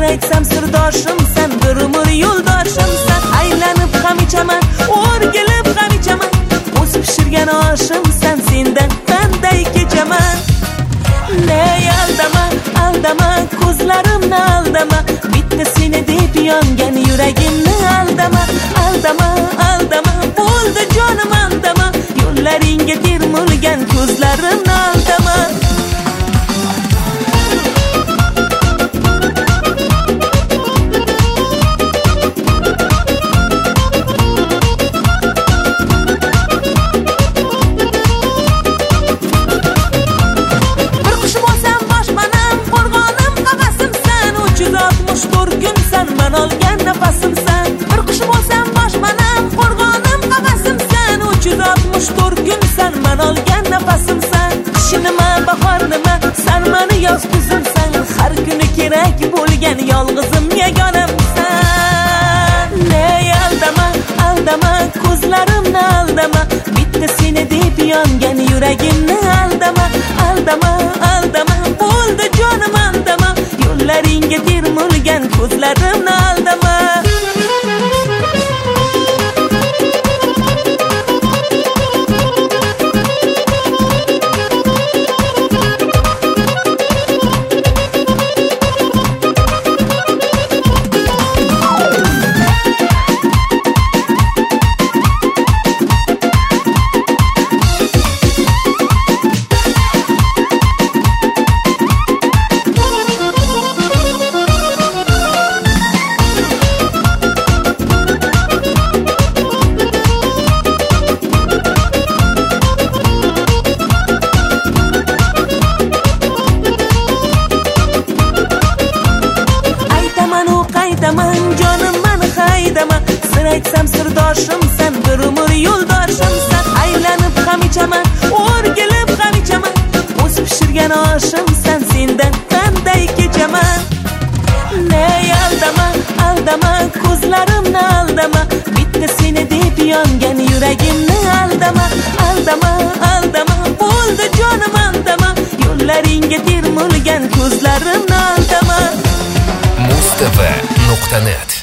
sir aytsam sirdoshimsan, bir umr yo'ldoshimsan. Aylanib ham ichaman, o'rgilib ham ichaman, o'z pishirgan oshimsan, sendan qanday kechaman. Ney aldama, aldama, ko'zlarimni aldama, bitta seni deb yongan yuragimni aldama, aldama, aldama, bo'ldi jonim aldama, yo'llaringga termulgan ko'zlarimni aldama. Man olgan nafasimsan, bir qush bo'lsam boshpanam, qo'rg'onim qafasimsan. 364 kunsan, man olgan nafasimsan. Qish nima, bahor nima, san mani yoz kuzimsan. Har kuni kerak bo'lgan yolg'izim yagonamsan. Ney aldama, aldama, ko'zlarimni aldama, bitta seni deb yongan yuragimni aldama, aldama, aldama, bo'ldi jonim aldama, yo'llaringga termulgan ko'zlarimni aldama. Jonim man haydama, sir aytsam sirdoshimsan, bir umr yo'ldoshimsan. Aylanib ham ichaman, o'rgilib ham ichaman, o'z pishirgan oshimsan, sendan qanday kechaman. Ney aldama, aldama, ko'zlarimni aldama, bitta seni deb yongan yuragimni aldama, aldama, aldama, bo'ldi jonim aldama, yo'llaringga termulgan ko'zlarimni aldama. mustv.net